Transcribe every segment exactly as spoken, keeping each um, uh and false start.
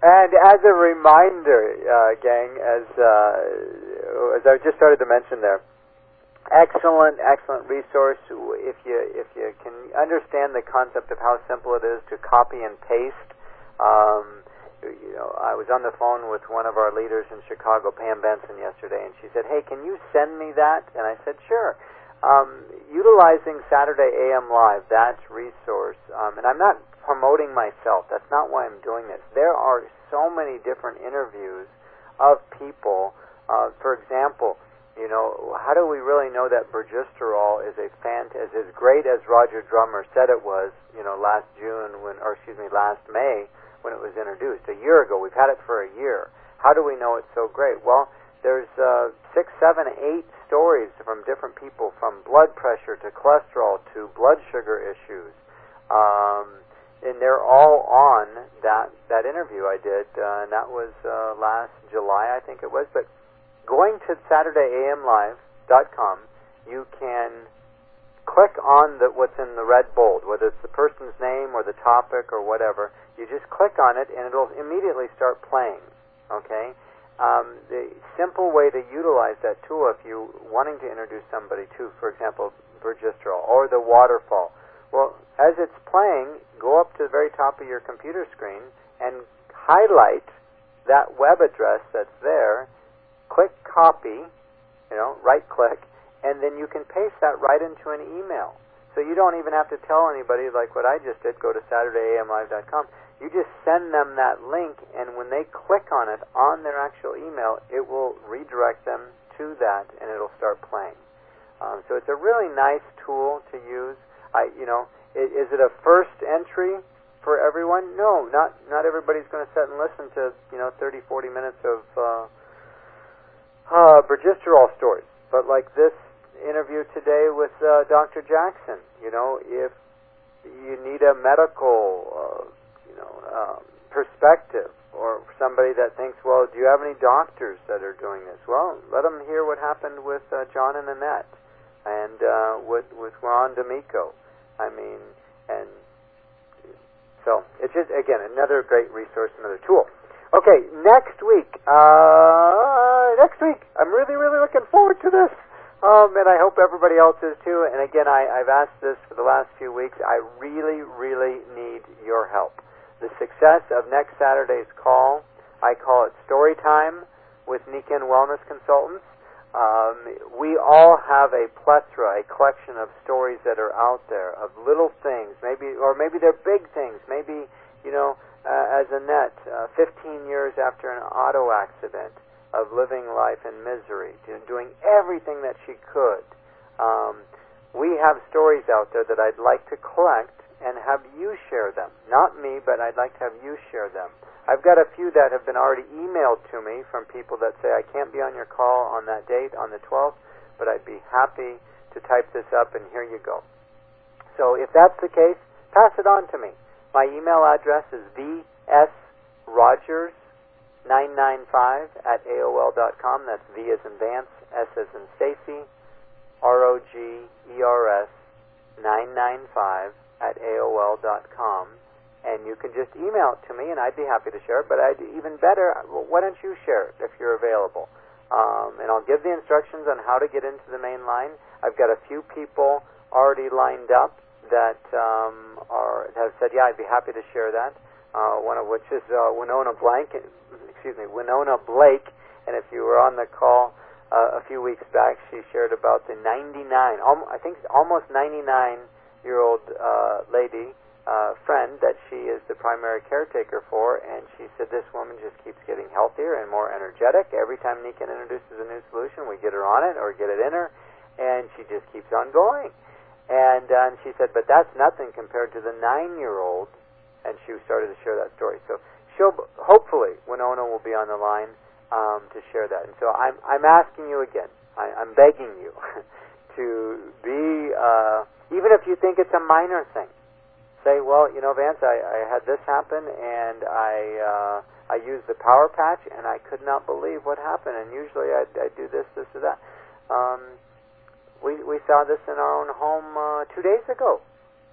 And as a reminder, uh, gang, as uh, as I just started to mention there, excellent, excellent resource. If you if you can understand the concept of how simple it is to copy and paste. Um, you know, I was on the phone with one of our leaders in Chicago, Pam Benson, yesterday, and she said, "Hey, can you send me that?" And I said, "Sure." Um, utilizing Saturday A M Live, that resource, um, and I'm not promoting myself. That's not why I'm doing this. There are so many different interviews of people. Uh, for example, you know, how do we really know that Bergisterol is a fant is as great as Roger Drummer said it was? You know, last June when, or excuse me, last May when it was introduced. A year ago, we've had it for a year. How do we know it's so great? Well, there's uh, six, seven, eight stories from different people, from blood pressure to cholesterol to blood sugar issues. Um, And they're all on that that interview I did, uh, and that was uh, last July, I think it was. But going to Saturday A M Live dot com, you can click on the, what's in the red bold, whether it's the person's name or the topic or whatever. You just click on it, and it'll immediately start playing. Okay. Um, the simple way to utilize that tool, if you're wanting to introduce somebody to, for example, Bergisterol or the waterfall. Well, as it's playing, go up to the very top of your computer screen and highlight that web address that's there, click copy, you know, right-click, and then you can paste that right into an email. So you don't even have to tell anybody, like what I just did, go to Saturday A M Live dot com. You just send them that link, and when they click on it on their actual email, it will redirect them to that, and it'll start playing. Um, so it's a really nice tool to use. I, you know, is, is it a first entry for everyone? No, not not everybody's going to sit and listen to, you know, thirty, forty minutes of uh, uh, Bergisterol stories. But like this interview today with uh, Doctor Jackson, you know, if you need a medical, uh, you know, um, perspective, or somebody that thinks, well, do you have any doctors that are doing this? Well, let them hear what happened with uh, John and Annette, and uh, with with Ron D'Amico. I mean, and so it's just, again, another great resource, another tool. Okay, next week, uh, next week, I'm really, really looking forward to this, um, and I hope everybody else is too. And again, I, I've asked this for the last few weeks. I really, really need your help. The success of next Saturday's call, I call it Story Time with Niken Wellness Consultants. Um, we all have a plethora, a collection of stories that are out there, of little things, maybe, or maybe they're big things. Maybe, you know, uh, as Annette, uh, fifteen years after an auto accident, of living life in misery, to doing everything that she could. Um, we have stories out there that I'd like to collect and have you share them. Not me, but I'd like to have you share them. I've got a few that have been already emailed to me from people that say, I can't be on your call on that date, on the twelfth, but I'd be happy to type this up, and here you go. So if that's the case, pass it on to me. My email address is v s rogers nine nine five at A O L dot com. That's V as in Vance, S as in Stacy, R O G E R S nine nine five at A O L dot com. And you can just email it to me, and I'd be happy to share it. But I'd even better, well, why don't you share it if you're available? Um, and I'll give the instructions on how to get into the main line. I've got a few people already lined up that um, are have said, yeah, I'd be happy to share that. Uh, one of which is uh, Winona Blank, excuse me, Winona Blake. And if you were on the call uh, a few weeks back, she shared about the ninety-nine, al- I think almost ninety-nine-year-old uh, lady. Uh, friend that she is the primary caretaker for, and she said this woman just keeps getting healthier and more energetic. Every time Niken introduces a new solution, we get her on it or get it in her, and she just keeps on going. And, uh, and she said, but that's nothing compared to the nine-year-old, and she started to share that story. So she'll, hopefully, Winona will be on the line um, to share that. And so I'm, I'm asking you again, I, I'm begging you to be, uh, even if you think it's a minor thing, say, well, you know, Vance, I, I had this happen, and I uh, I used the Power Patch, and I could not believe what happened. And usually I'd, I'd do this, this, or that. Um, we we saw this in our own home uh, two days ago,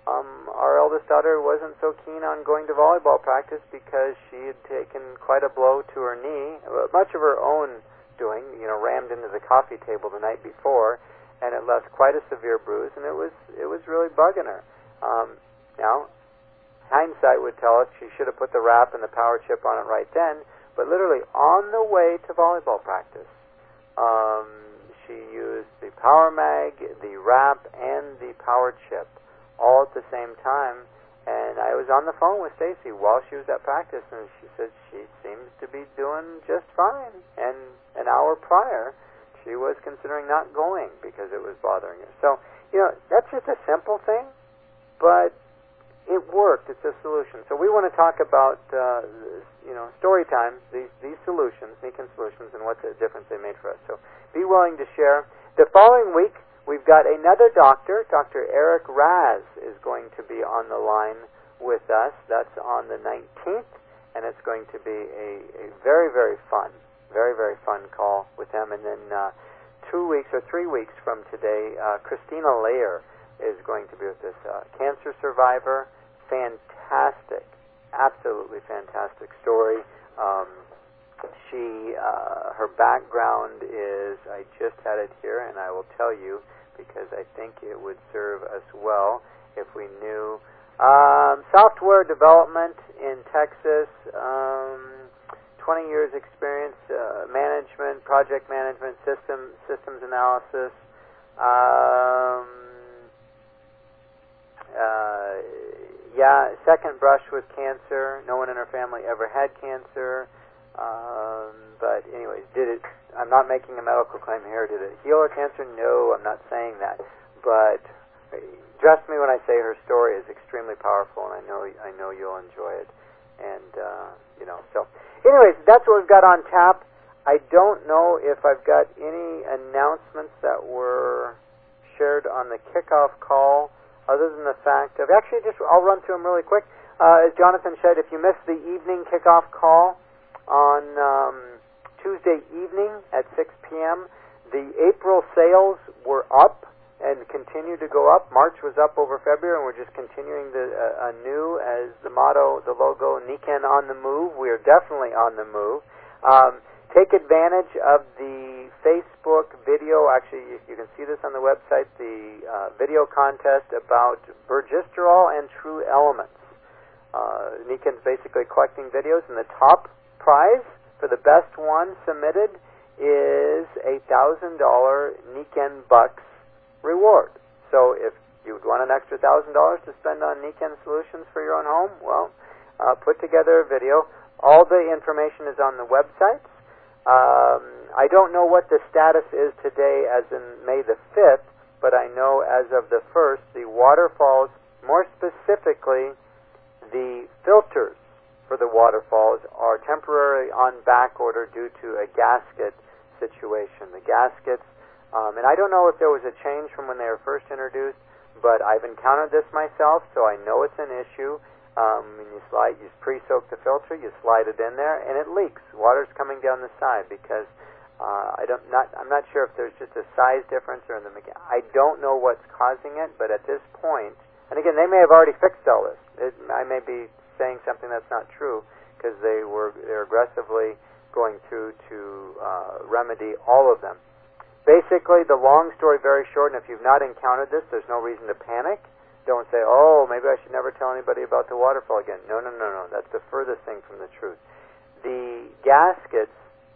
um, our eldest daughter wasn't so keen on going to volleyball practice because she had taken quite a blow to her knee, much of her own doing, you know, rammed into the coffee table the night before, and it left quite a severe bruise, and it was it was really bugging her. Um, now, hindsight would tell us she should have put the wrap and the power chip on it right then, but literally on the way to volleyball practice, um, she used the power mag, the wrap, and the power chip all at the same time. And I was on the phone with Stacy while she was at practice, and she said she seems to be doing just fine. And an hour prior, she was considering not going because it was bothering her. So, you know, that's just a simple thing, but it worked. It's a solution. So we want to talk about, uh, you know, story time, these, these solutions, Nikken solutions, and what the difference they made for us. So be willing to share. The following week, we've got another doctor. Doctor Eric Raz is going to be on the line with us. That's on the nineteenth, and it's going to be a, a very, very fun, very, very fun call with him. And then uh, two weeks or three weeks from today, uh, Christina Layer is going to be with us. Uh, cancer survivor, fantastic, absolutely fantastic story. Um, she, uh, her background is, I just had it here, and I will tell you because I think it would serve us well if we knew. Um, software development in Texas, um, twenty years experience, uh, management, project management, system systems analysis. Um, uh, yeah, second brush with cancer. No one in her family ever had cancer. Um, but anyways, did it? I'm not making a medical claim here. Did it heal her cancer? No, I'm not saying that. But trust me when I say her story is extremely powerful, and I know I know you'll enjoy it. And uh, you know, so anyways, that's what we've got on tap. I don't know if I've got any announcements that were shared on the kickoff call, other than the fact of actually just I'll run through them really quick. Uh, as Jonathan said, if you missed the evening kickoff call on um, Tuesday evening at six p.m., the April sales were up and continue to go up. March was up over February, and we're just continuing the uh, anew as the motto, the logo, Nikken on the move. We are definitely on the move. Um, take advantage of the Facebook video. Actually, you, you can see this on the website, the uh, video contest about Burgisterol and True Elements. Uh, Nikken's basically collecting videos, and the top prize for the best one submitted is a thousand dollar Nikken bucks reward. So if you'd want an extra thousand dollars to spend on Nikken solutions for your own home, well, uh, put together a video. All the information is on the website. Um, I don't know what the status is today, as in May the fifth, but I know as of the first, the waterfalls, more specifically, the filters for the waterfalls are temporarily on back order due to a gasket situation. The gaskets, um, and I don't know if there was a change from when they were first introduced, but I've encountered this myself, so I know it's an issue. Um, when you slide, you pre-soak the filter, you slide it in there, and it leaks. Water's coming down the side because uh, I don't not I'm not sure if there's just a size difference or in the mecha- I don't know what's causing it, but at this point, and again, they may have already fixed all this. It, I may be saying something that's not true because they were they're aggressively going through to uh, remedy all of them. Basically, the long story very short, and if you've not encountered this, there's no reason to panic. Don't say, oh, maybe I should never tell anybody about the waterfall again. No, no, no, no. That's the furthest thing from the truth. The gaskets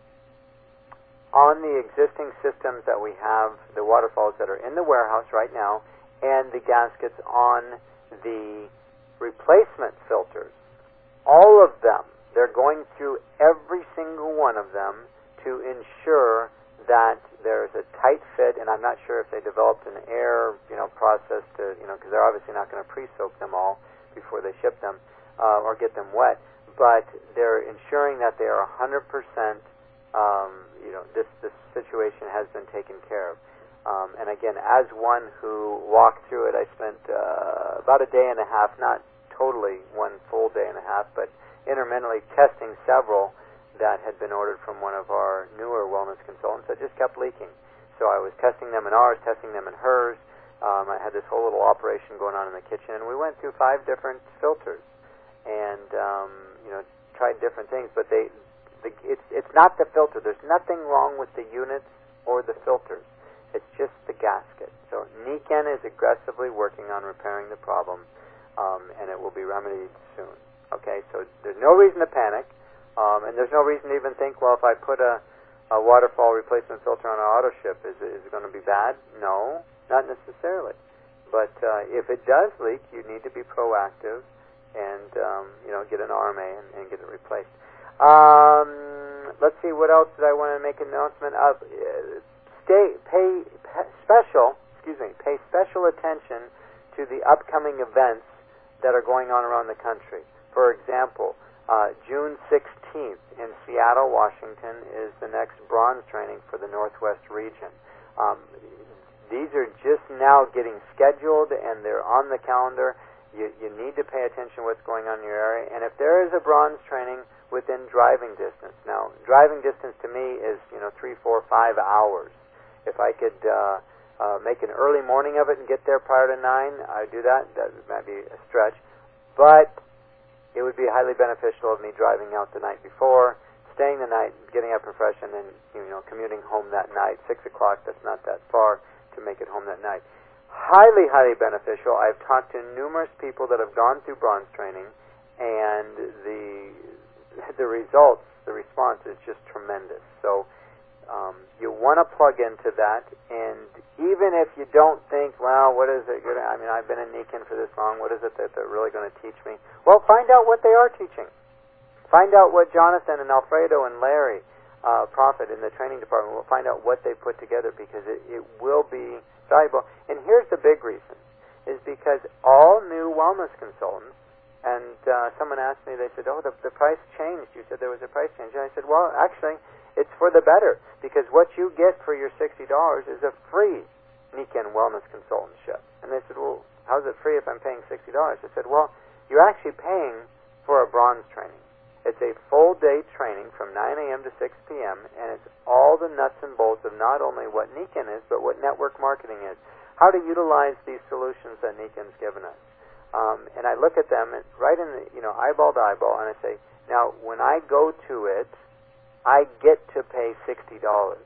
on the existing systems that we have, the waterfalls that are in the warehouse right now, and the gaskets on the replacement filters, all of them, they're going through every single one of them to ensure that there's a tight fit, and I'm not sure if they developed an air, you know, process to, you know, because they're obviously not going to pre-soak them all before they ship them uh, or get them wet, but they're ensuring that they are one hundred percent, um, you know, this, this situation has been taken care of. Um, and again, as one who walked through it, I spent uh, about a day and a half, not totally one full day and a half, but intermittently testing several that had been ordered from one of our newer wellness consultants that just kept leaking. So I was testing them in ours, testing them in hers, Um, I had this whole little operation going on in the kitchen, and we went through five different filters, and um, you know, tried different things. But they, the, it's it's not the filter. There's nothing wrong with the units or the filters. It's just the gasket. So Nikken is aggressively working on repairing the problem, um, and it will be remedied soon. Okay, so there's no reason to panic, um, and there's no reason to even think, well, if I put a a waterfall replacement filter on an auto ship, is it, is it going to be bad? No, not necessarily. But uh, if it does leak, you need to be proactive and um, you know, get an R M A and, and get it replaced. Um, let's see, what else did I want to make an announcement of? Uh, stay, pay, pay special, excuse me, pay special attention to the upcoming events that are going on around the country. For example, Uh, June sixteenth in Seattle, Washington, is the next bronze training for the Northwest region. Um, these are just now getting scheduled, and they're on the calendar. You, you need to pay attention to what's going on in your area. And if there is a bronze training within driving distance, now driving distance to me is, you know, three, four, five hours. If I could uh, uh, make an early morning of it and get there prior to nine, I'd do that. That might be a stretch, but it would be highly beneficial of me driving out the night before, staying the night, getting up refreshed, and then, you know, commuting home that night. Six o'clock, that's not that far to make it home that night. Highly, highly beneficial. I've talked to numerous people that have gone through bronze training, and the the results, the response is just tremendous. So um, you want to plug into that, and even if you don't think, well, what is it? I mean, I've been in Nikken for this long. What is it that they're really going to teach me? Well, find out what they are teaching. Find out what Jonathan and Alfredo and Larry uh, Prophet in the training department will find out what they put together, because it, it will be valuable. And here's the big reason, is because all new wellness consultants, and uh, someone asked me, they said, oh, the, the price changed. You said there was a price change. And I said, well, actually, it's for the better, because what you get for your sixty dollars is a free Nikken wellness consultantship. And they said, well, how's it free if I'm paying sixty dollars? I said, well, you're actually paying for a bronze training. It's a full day training from nine a.m. to six p.m., and it's all the nuts and bolts of not only what Nikken is, but what network marketing is, how to utilize these solutions that Nikken's given us. Um, and I look at them and right in the, you know, eyeball to eyeball, and I say, now, when I go to it, I get to pay sixty dollars.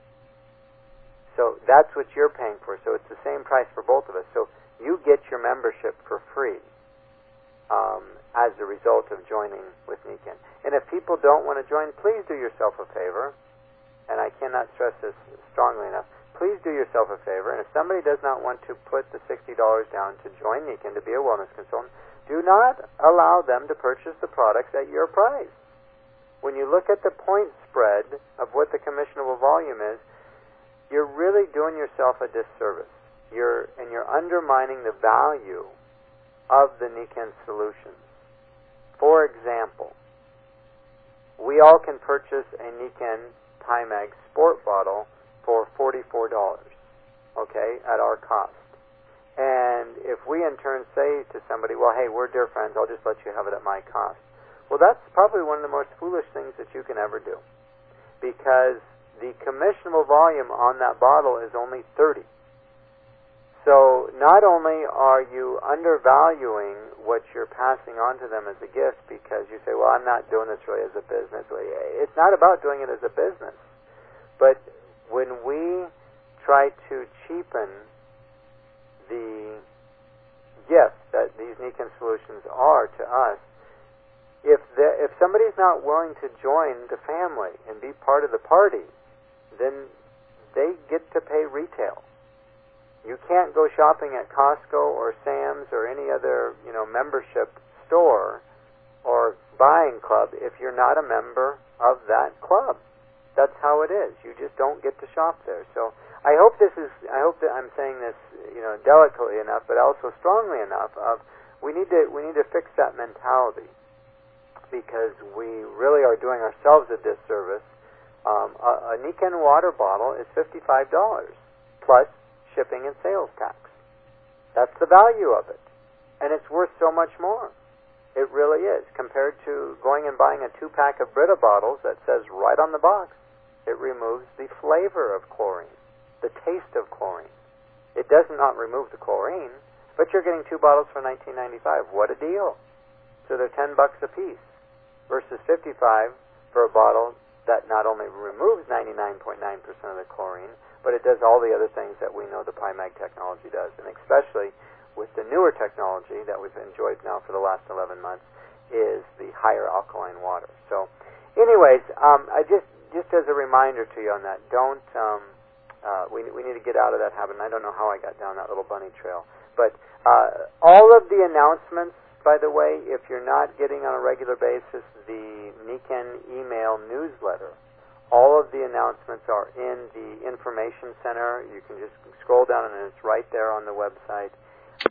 So that's what you're paying for. So it's the same price for both of us. So you get your membership for free um, as a result of joining with Nikken. And if people don't want to join, please do yourself a favor. And I cannot stress this strongly enough. Please do yourself a favor. And if somebody does not want to put the sixty dollars down to join Nikken, to be a wellness consultant, do not allow them to purchase the products at your price. When you look at the point spread of what the commissionable volume is, you're really doing yourself a disservice. You're and you're undermining the value of the Nikken solutions. For example, we all can purchase a Nikken Timex Sport bottle for forty-four dollars, okay, at our cost. And if we in turn say to somebody, well, hey, we're dear friends, I'll just let you have it at my cost. Well, that's probably one of the most foolish things that you can ever do, because the commissionable volume on that bottle is only thirty. So not only are you undervaluing what you're passing on to them as a gift, because you say, well, I'm not doing this really as a business. It's not about doing it as a business. But when we try to cheapen the gift that these Nikken solutions are to us, if the, if somebody's not willing to join the family and be part of the party, then they get to pay retail. You can't go shopping at Costco or Sam's or any other, you know, membership store or buying club if you're not a member of that club. That's how it is. You just don't get to shop there. So I hope this is, I hope that I'm saying this, you know, delicately enough, but also strongly enough of we need to we need to fix that mentality, because we really are doing ourselves a disservice. Um, a, a Nikken water bottle is fifty-five dollars plus shipping and sales tax. That's the value of it, and it's worth so much more. It really is, compared to going and buying a two-pack of Brita bottles that says right on the box, it removes the flavor of chlorine, the taste of chlorine. It does not remove the chlorine, but you're getting two bottles for nineteen ninety-five. What a deal! So they're ten bucks a piece versus fifty-five for a bottle that not only removes ninety-nine point nine percent of the chlorine, but it does all the other things that we know the PyMag technology does, and especially with the newer technology that we've enjoyed now for the last eleven months is the higher alkaline water. So, anyways, um, I just just as a reminder to you on that, don't um, uh, we we need to get out of that habit. And I don't know how I got down that little bunny trail. But uh, all of the announcements, by the way, if you're not getting on a regular basis the Niken email newsletter, all of the announcements are in the information center. You can just scroll down and it's right there on the website.